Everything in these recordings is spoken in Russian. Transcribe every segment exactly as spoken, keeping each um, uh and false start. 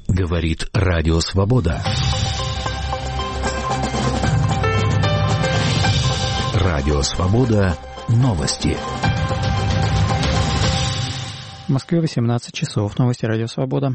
Говорит Радио Свобода. Радио Свобода. Новости. В Москве восемнадцать часов. Новости Радио Свобода.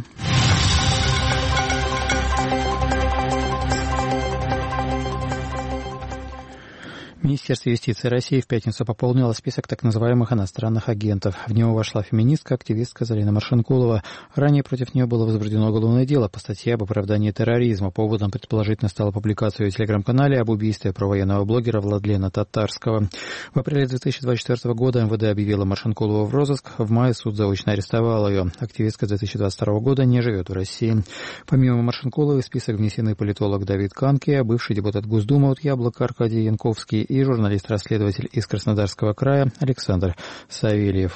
Министерство юстиции России в пятницу пополнило список так называемых иностранных агентов. В него вошла феминистка, активистка Зарина Маршенкулова. Ранее против нее было возбуждено уголовное дело по статье об оправдании терроризма. Поводом предположительно стала публикация в телеграм-канале об убийстве провоенного блогера Владлена Татарского. В апреле две тысячи двадцать четвёртого года эм вэ дэ объявила Маршенкулову в розыск. В мае суд заочно арестовал ее. Активистка с две тысячи двадцать второго года не живет в России. Помимо Маршенкуловой в список внесены политолог Давид Канке, бывший депутат Госдумы от Яблока Аркадий Янковский и журналист-расследователь из Краснодарского края Александр Савельев.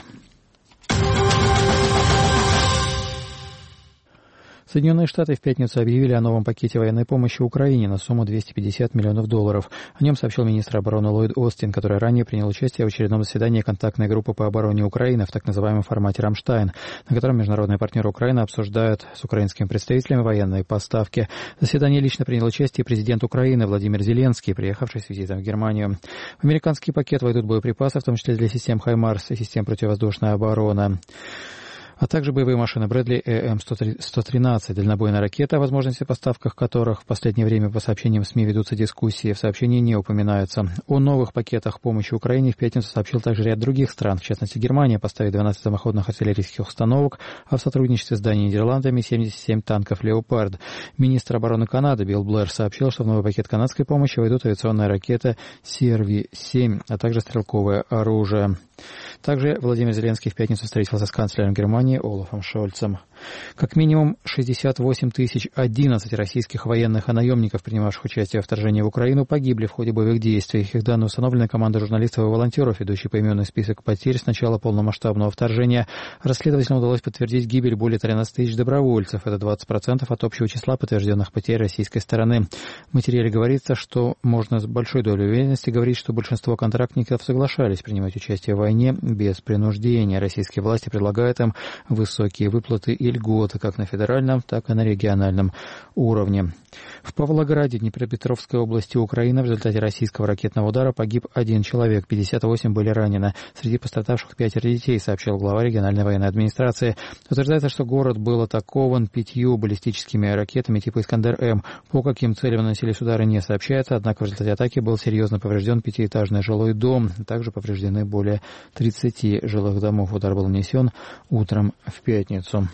Соединенные Штаты в пятницу объявили о новом пакете военной помощи Украине на сумму двести пятьдесят миллионов долларов. О нем сообщил министр обороны Ллойд Остин, который ранее принял участие в очередном заседании контактной группы по обороне Украины в так называемом формате «Рамштайн», на котором международные партнеры Украины обсуждают с украинскими представителями военные поставки. В заседании лично принял участие президент Украины Владимир Зеленский, приехавший с визитом в Германию. В американский пакет войдут боеприпасы, в том числе для систем «Хаймарс» и систем противовоздушной обороны, а также боевые машины Брэдли э эм сто тринадцать, дальнобойная ракета, о возможности поставках которых в последнее время по сообщениям СМИ ведутся дискуссии, в сообщении не упоминаются. О новых пакетах помощи Украине в пятницу сообщил также ряд других стран. В частности, Германия поставит двенадцать самоходных артиллерийских установок, а в сотрудничестве с Данией и Нидерландами семьдесят семь танков «Леопард». Министр обороны Канады Билл Блэр сообщил, что в новый пакет канадской помощи войдут авиационная ракета си эр ви семь, а также стрелковое оружие. Также Владимир Зеленский в пятницу встретился с канцлером Германии Олафом Шольцем. Как минимум шестьдесят восемь тысяч одиннадцать российских военных и наемников, принимавших участие в вторжении в Украину, погибли в ходе боевых действий. Их данные установлены командой журналистов и волонтеров, ведущей поименный список потерь с начала полномасштабного вторжения. Расследователям удалось подтвердить гибель более тринадцать тысяч добровольцев. Это двадцать процентов от общего числа подтвержденных потерь российской стороны. В материале говорится, что можно с большой долей уверенности говорить, что большинство контрактников соглашались принимать участие в войне без принуждения. Российские власти предлагают им высокие выплаты и льготы как на федеральном, так и на региональном уровне. В Павлограде, Днепропетровской области Украины, в результате российского ракетного удара погиб один человек, пятьдесят восемь были ранены. Среди пострадавших пятеро детей, сообщил глава региональной военной администрации. Утверждается, что город был атакован пятью баллистическими ракетами типа «Искандер-М». По каким целям наносились удары, не сообщается, однако в результате атаки был серьезно поврежден пятиэтажный жилой дом. Также повреждены более тридцати жилых домов. Удар был нанесен утром в пятницу.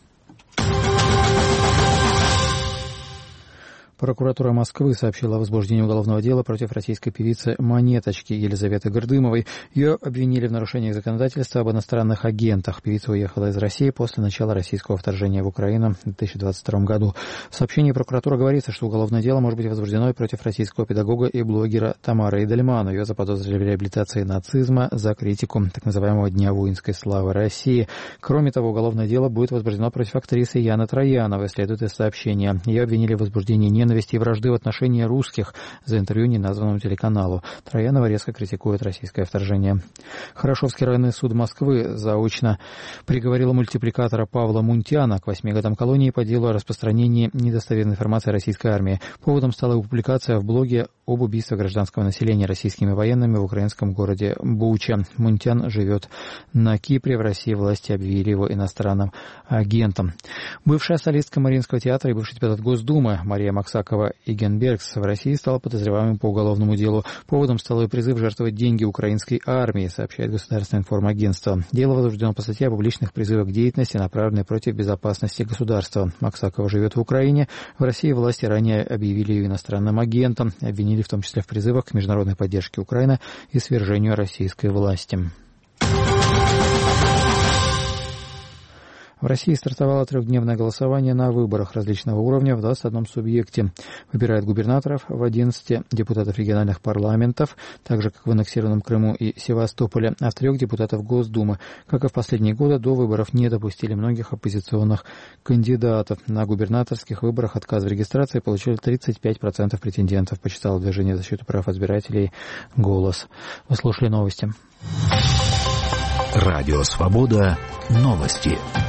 Прокуратура Москвы сообщила о возбуждении уголовного дела против российской певицы «Монеточки» Елизаветы Гордымовой. Ее обвинили в нарушении законодательства об иностранных агентах. Певица уехала из России после начала российского вторжения в Украину в две тысячи двадцать втором году. В сообщении прокуратуры говорится, что уголовное дело может быть возбуждено и против российского педагога и блогера Тамары Эдельман. Ее заподозрили в реабилитации нацизма за критику так называемого Дня воинской славы России. Кроме того, уголовное дело будет возбуждено против актрисы Яны Трояновой, следует из сообщения. Ее обвинили в возбуждении ненависти и вражды в отношении русских за интервью неназванному телеканалу. Троянова резко критикует российское вторжение. Хорошевский районный суд Москвы заочно приговорил мультипликатора Павла Мунтяна к восьми годам колонии по делу о распространении недостоверной информации о российской армии. Поводом стала публикация в блоге об убийстве гражданского населения российскими военными в украинском городе Буча. Мунтян живет на Кипре. В России власти объявили его иностранным агентом. Бывшая солистка Мариинского театра и бывший депутат Госдумы Мария Максакова-Игенбергс в России стала подозреваемым по уголовному делу. Поводом стал ее призыв жертвовать деньги украинской армии, сообщает Государственное информагентство. Дело возбуждено по статье о публичных призывах к деятельности, направленной против безопасности государства. Максакова живет в Украине. В России власти ранее объявили ее иностранным агентом, обвинили в том числе в призывах к международной поддержке Украины и свержению российской власти. В России стартовало трехдневное голосование на выборах различного уровня в двадцати одном субъекте. Выбирают губернаторов в одиннадцати, депутатов региональных парламентов, так же, как в аннексированном Крыму и Севастополе, а в трех депутатов Госдумы. Как и в последние годы, до выборов не допустили многих оппозиционных кандидатов. На губернаторских выборах отказ в регистрации получили тридцать пять процентов претендентов, почитало движение защиты прав избирателей «Голос». Вы слушали новости. Радио «Свобода». Новости.